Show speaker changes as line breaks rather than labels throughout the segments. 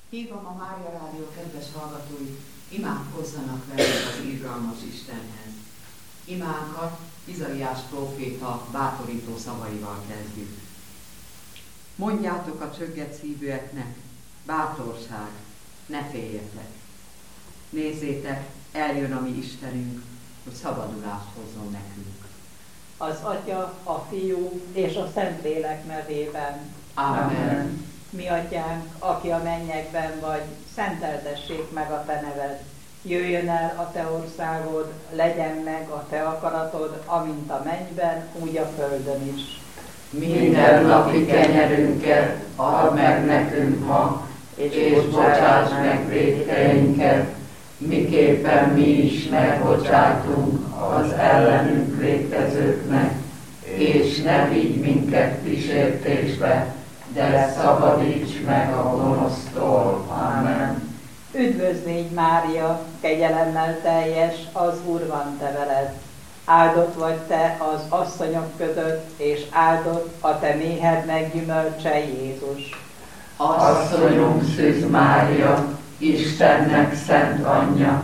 Hívom a Mária Rádió kedves hallgatói, imádkozzanak velünk az irgalmas Istenhez. Imánkat Izaiás próféta bátorító szavaival kezdjük. Mondjátok a csögget szívűeknek, bátorság, ne féljetek. Nézzétek, eljön a mi Istenünk, hogy szabadulást hozzon nekünk.
Az Atya, a Fiú és a Szentlélek nevében.
Amen.
Mi Atyánk, aki a mennyekben vagy, szenteltessék meg a Te neved. Jöjjön el a Te országod, legyen meg a Te akaratod, amint a mennyben, úgy a földön is.
Minden napi kenyerünket add meg nekünk ma, és bocsáss meg vétkeinket, miképpen mi is megbocsátunk az ellenünk vétkezőknek, és ne vigy minket kísértésbe, de szabadíts meg a gonosztól. Amen.
Üdvözl légy, Mária, kegyelemmel teljes, az Úr van te veled. Áldott vagy te az asszonyok között, és áldott a te méhednek gyümölcse, Jézus.
Asszonyunk Szűz Mária, Istennek szent anyja,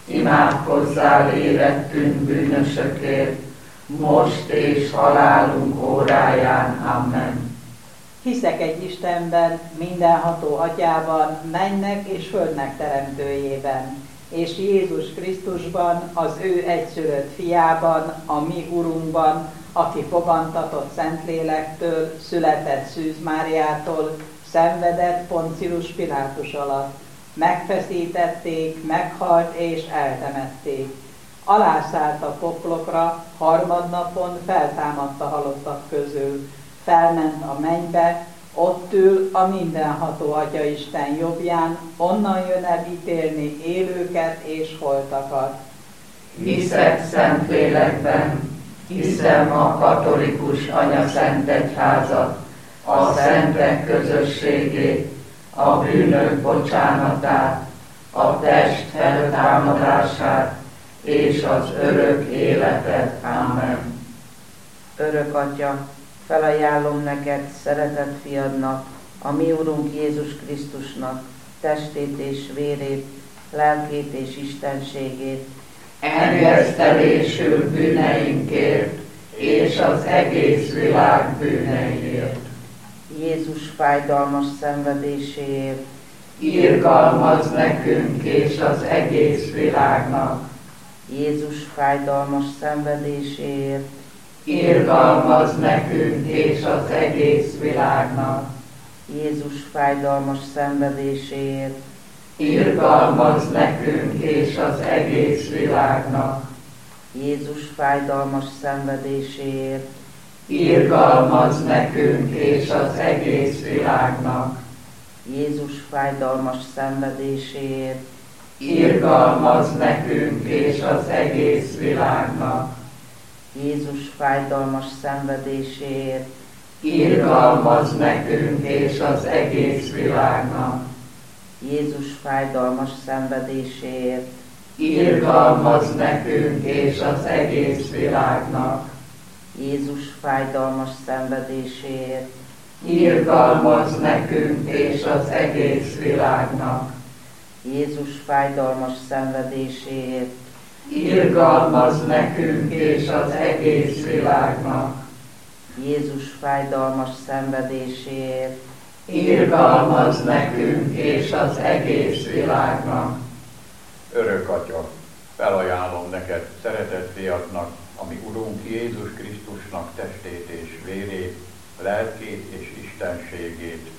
imádkozzál érettünk bűnösökért, most és halálunk óráján. Amen.
Hiszek egy Istenben, mindenható Atyában, mennek és földnek teremtőjében, és Jézus Krisztusban, az ő egyszülött fiában, a mi Urunkban, aki fogantatott Szentlélektől, született Szűz Máriától, szenvedett Poncius Pilátus alatt. Megfeszítették, meghalt és eltemették. Alászállt a poklokra, harmadnapon feltámadt a halottak közül. Felment a mennybe, ott ül a mindenható Atyaisten jobbján, onnan jön el ítélni élőket és holtakat.
Hiszek Szentlélekben, hiszem a katolikus anyaszentegyházat, a szentek közösségét, a bűnök bocsánatát, a test feltámadását és az örök életet. Amen.
Örök Atya, felajánlom neked, szeretett fiadnak, a mi Urunk Jézus Krisztusnak, testét és vérét, lelkét és istenségét,
Engesztelésül bűneinkért és az egész világ bűneiért.
Jézus fájdalmas szenvedéséért,
Irgalmazz nekünk és az egész világnak.
Jézus fájdalmas szenvedéséért,
Irgalmazz nekünk és az egész világnak.
Jézus fájdalmas szenvedéséért,
Irgalmazz nekünk és az egész világnak.
Jézus fájdalmas szenvedéséért,
Irgalmazz nekünk és az egész világnak.
Jézus fájdalmas szenvedéséért,
Irgalmazz nekünk és az egész világnak.
Jézus fájdalmas szenvedéséért,
Irgalmazz nekünk és az egész világnak.
Jézus fájdalmas szenvedéséért,
Irgalmazz nekünk és az egész világnak.
Jézus fájdalmas szenvedéséért,
Irgalmazz nekünk és az egész világnak.
Jézus fájdalmas szenvedéséért,
Irgalmazz nekünk és az egész világnak.
Jézus fájdalmas szenvedéséért,
Irgalmazz nekünk és az egész világnak.
Örök Atya, felajánlom neked, szeretett fiadnak, a mi Urunk Jézus Krisztusnak testét és vérét, lelkét és istenségét.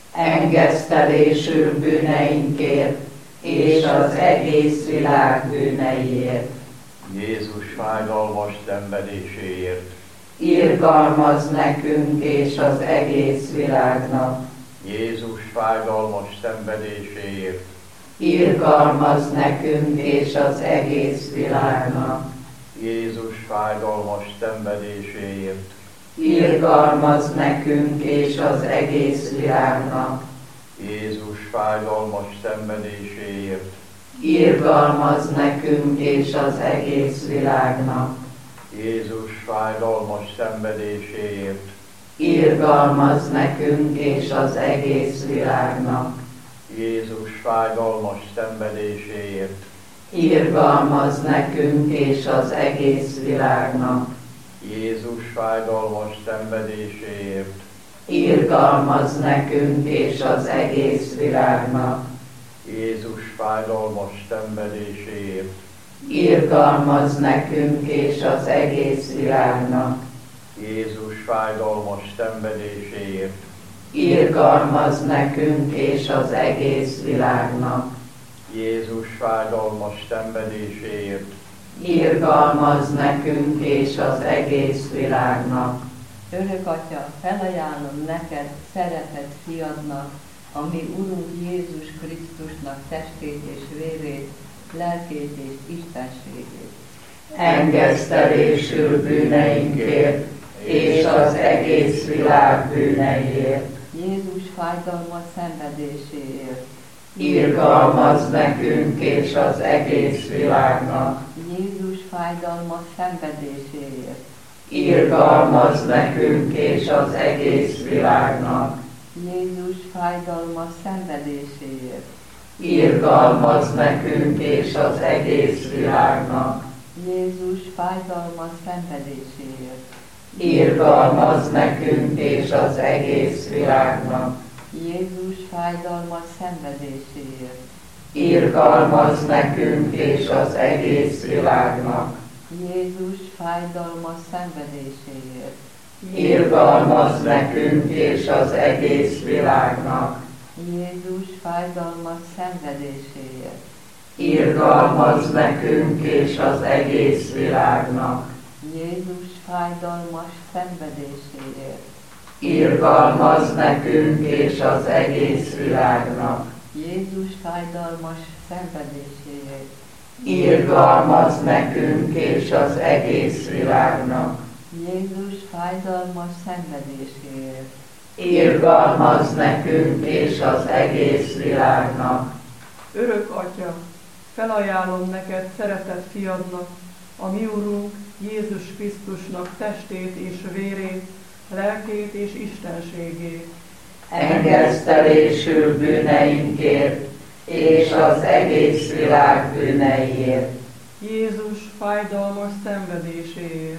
Engesztelésül bűneinkért és az egész világ bűneiért.
Jézus fájdalmas szenvedéséért.
Irgalmazz nekünk és az egész világnak.
Jézus fájdalmas szenvedéséért.
Irgalmazz nekünk és az egész világnak.
Jézus fájdalmas szenvedéséért.
Irgalmazz nekünk és az egész világnak.
Jézus fájdalmas szenvedéséért.
Irgalmazz nekünk és az egész világnak.
Jézus fájdalmas szenvedéséért.
Irgalmazz nekünk és az egész világnak.
Jézus fájdalmas szenvedéséért,
irgalmaz nekünk és az egész világnak.
Jézus fájdalmas szenvedéséért,
Irgalmaz nekünk és az egész világnak.
Jézus fájdalmas szenvedéséért,
Irgalmaz nekünk és az egész világnak.
Jézus fájdalmas szenvedéséért,
Irgalmaz nekünk és az egész világnak.
Jézus fájdalmas szenvedéséért,
Irgalmaz nekünk és az egész világnak.
Örök Atya, felajánlom neked szeretett fiadnak, a mi Urunk Jézus Krisztusnak testét és vérét, lelkét és istenségét.
Engesztelésül bűneinkért és az egész világ bűneiért.
Jézus fájdalmas szenvedéséért.
Irgalmaz nekünk és az egész világnak.
Jézus fájdalmas szenvedéséért.
Irgalmaz nekünk és az egész világnak.
Jézus fájdalmas szenvedéséért.
Irgalmaz nekünk és az egész világnak.
Jézus fájdalmas szenvedéséért.
Irgalmaz nekünk és az egész világnak.
Jézus fájdalmas szenvedéséért.
Irgalmaz nekünk és az egész világnak.
Jézus fájdalmas szenvedéséért.
Irgalmaz nekünk és az egész világnak.
Jézus fájdalmas szenvedéséért.
Irgalmaz nekünk és az egész világnak.
Jézus fájdalmas szenvedéséért.
Irgalmaz nekünk és az egész világnak.
Jézus fájdalmas szenvedéséért.
Irgalmaz nekünk és az egész világnak.
Jézus fájdalmas szenvedéséért.
Irgalmaz nekünk és az egész világnak.
Örök Atya, felajánlom neked szeretett fiadnak, a mi Urunk Jézus Krisztusnak testét és vérét, lelkét és istenségét.
Engesztelésül bűneinkért és az egész világ bűneiért.
Jézus fájdalmas szenvedéséért.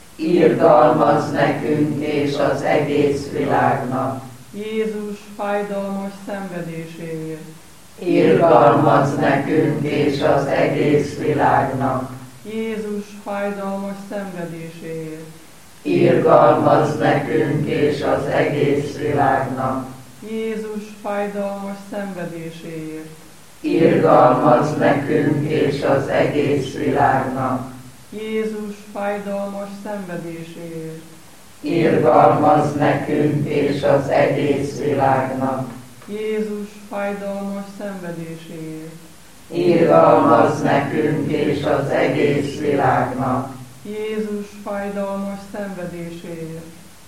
Irgalmaz nekünk és az egész világnak.
Jézus fájdalmas szenvedéséért.
Irgalmaz nekünk és az egész világnak.
Jézus fájdalmas szenvedéséért.
Irgalmaz nekünk és az egész világnak.
Jézus fájdalmas szenvedéséért.
Irgalmaz nekünk és az egész világnak.
Jézus fájdalmas szenvedéséért.
Irgalmaz nekünk és az egész világnak.
Jézus fájdalmas szenvedéséért.
Irgalmaz nekünk és az egész világnak.
Jézus fájdalmas szenvedéséért.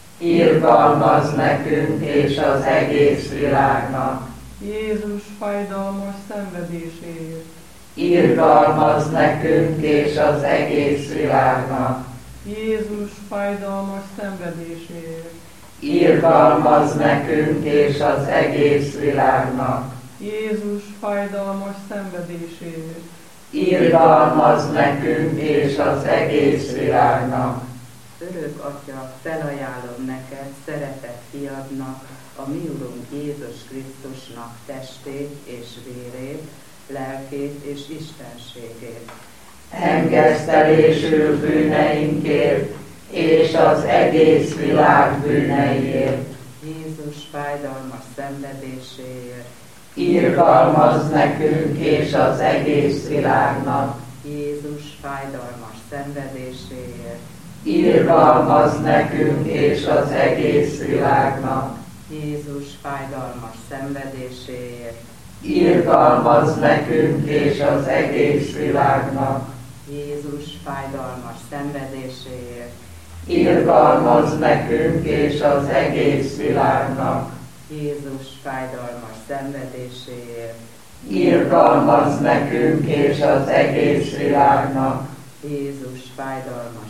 Irgalmaz nekünk és az egész világnak.
Jézus fájdalmas szenvedéséért.
Irgalmaz nekünk és az egész világnak.
Jézus fájdalmas szenvedéséért.
Irgalmaz nekünk és az egész világnak.
Jézus fájdalmas szenvedéséért.
Irgalmaz nekünk és az egész világnak.
Örök Atya, felajánlom neked szeretett fiadnak, a mi Urunk Jézus Krisztusnak testét és vérét, lelkét és istenségét.
Engesztelésül bűneinkért és az egész világ bűneiért.
Jézus fájdalmas szenvedéséért.
Irgalmaz nekünk és az egész világnak.
Jézus fájdalmas szenvedéséért.
Irgalmaz nekünk és az egész világnak.
Jézus fájdalmas szenvedéséért.
Irgalmaz nekünk és az egész világnak.
Jézus fájdalmas szenvedéséért.
Irgalmaz nekünk és az egész világnak.
Jézus fájdalmas szenvedéséért.
Irgalmaz nekünk és az egész világnak.
Jézus fájdalmas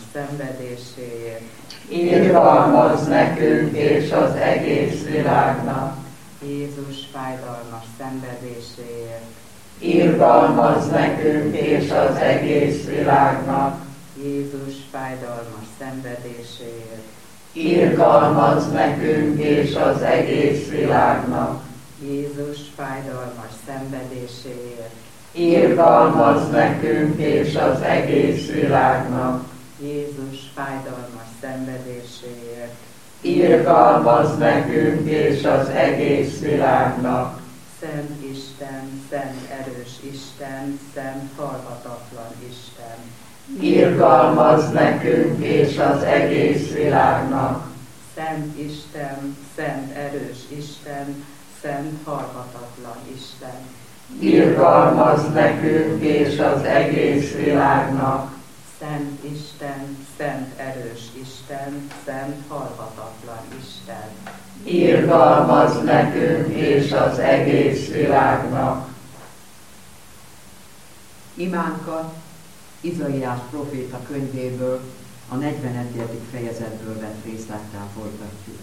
szenvedéséért.
Irgalmaz nekünk és az egész világnak.
Jézus fájdalmas szenvedéséért,
Irgalmazz nekünk és az egész világnak.
Jézus fájdalmas szenvedéséért,
Irgalmazz nekünk és az egész világnak.
Jézus fájdalmas szenvedéséért,
Irgalmazz nekünk és az egész világnak.
Jézus fájdalmas szenvedéséért,
Irgalmazz nekünk és az egész világnak.
Szent Isten, szent erős Isten, szent halhatatlan Isten,
Irgalmazz nekünk és az egész világnak.
Szent Isten, szent erős Isten, szent halhatatlan Isten,
Irgalmazz nekünk és az egész világnak.
Szent Isten, szent erős Isten, szent halhatatlan Isten,
Irgalmazz nekünk és az egész világnak.
Imánkat Izaiás próféta könyvéből, a 41. fejezetből vett részlettel folytatjuk.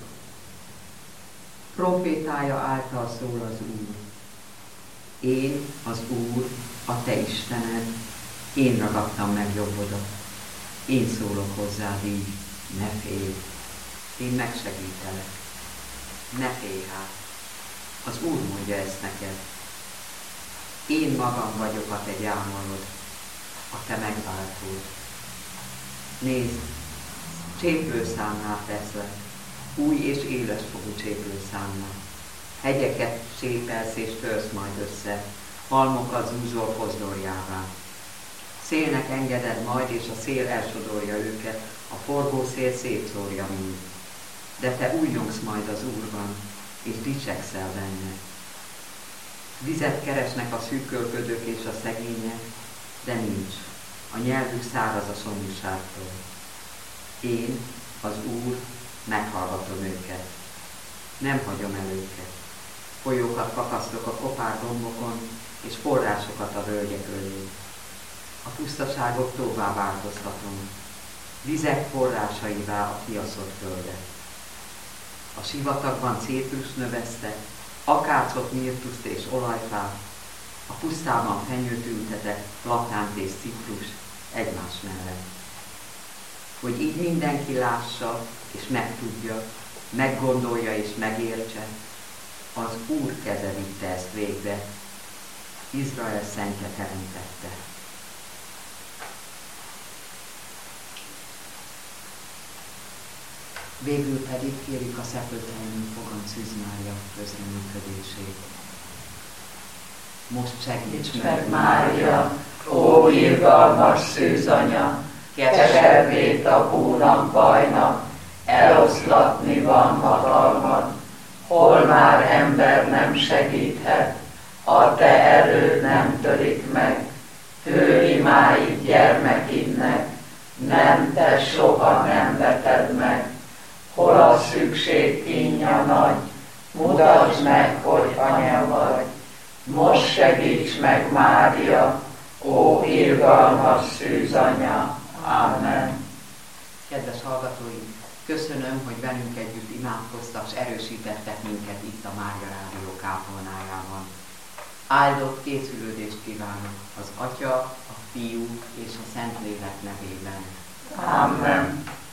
Profétája által szól az Úr. Én, az Úr, a te Istened, én ragadtam meg jobbodat. Én szólok hozzád így, ne félj, én megsegítelek. Ne félj hát, az Úr mondja ezt neked. Én magam vagyok a te gyámolod, a te megváltód. Nézd, cséplőszámnál teszlek, új és élesfogú cséplőszámnál. Hegyeket sépelsz és törsz majd össze, halmokat zúzol pozdorjává. Szélnek engeded majd, és a szél elsodorja őket, a forgó szél szétszórja mind. De te újjongsz majd az Úrban, és dicsekszel benne. Vizet keresnek a szűkölködők és a szegények, de nincs. A nyelvük száraz a szomjúságtól. Én, az Úr, meghallgatom őket. Nem hagyom el őket. Folyókat fakasztok a kopár dombokon, és forrásokat a völgyek ölé. A pusztaságot tovább változtatom. Vizek forrásaivá a kiaszott földet. A sivatagban cétrust növesztek, akácot, mirtuszt és olajfát, a pusztában fenyőt ültetek, platánt és ciprus egymás mellett. Hogy így mindenki lássa és megtudja, meggondolja és megértse, az Úr keze vitte ezt végbe, Izrael szentje teremtette. Végül pedig kérjük a Szepöltelenül Fogan Szűz Mária közreműködését. Most segíts meg,
Mária, ó irgalmas szűzanya, keservét a búnak bajnak, eloszlatni van hatalmad, hol már ember nem segíthet, a te erőd nem törik meg, hőimáid gyermekidnek, nem, te soha nem veted meg, hol a szükség kínja nagy, mutasd meg, hogy anya vagy. Most segíts meg, Mária, ó irgalmas szűzanya. Amen.
Kedves hallgatóim, köszönöm, hogy velünk együtt imádkoztak, és erősítettek minket itt a Mária Rádió kápolnájában. Áldott készülődést kívánok az Atya, a Fiú és a Szentlélek nevében.
Amen.